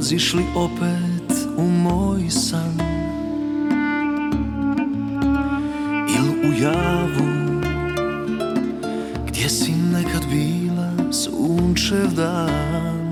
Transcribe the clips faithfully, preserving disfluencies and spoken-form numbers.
Dolaziš li opet u moj san il u javu gdje si nekad bila sunčev dan?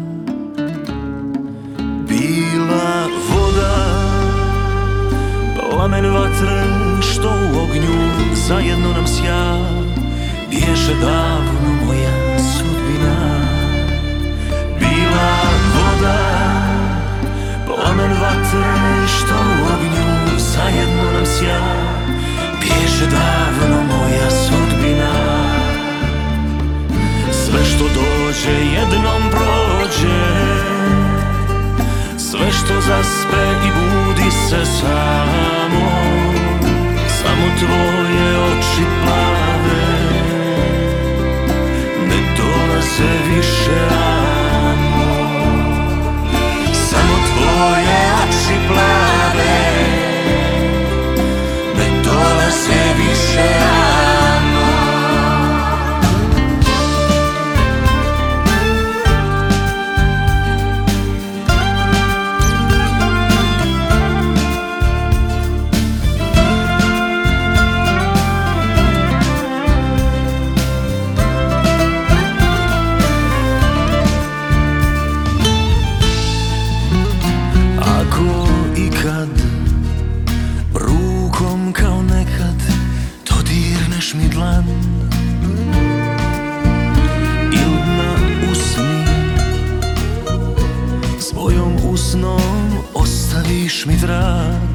Bila voda, plamen vatre što u ognju zajedno nam sja, bježe davno moja sudbina. Bila voda, plamen vatre što u ognju zajedno nam sja, bježe davno moja sudbina. Sve što dođe jednom prođe, sve što zaspe i budi se samo, samo tvoje oči plave ne dolaze više, amo. Samo tvoje oči plave ne dolaze više, amo. Ako ikad rukom kao nekad dodirneš mi dlan il na usni svojom usnom ostaviš mi trag,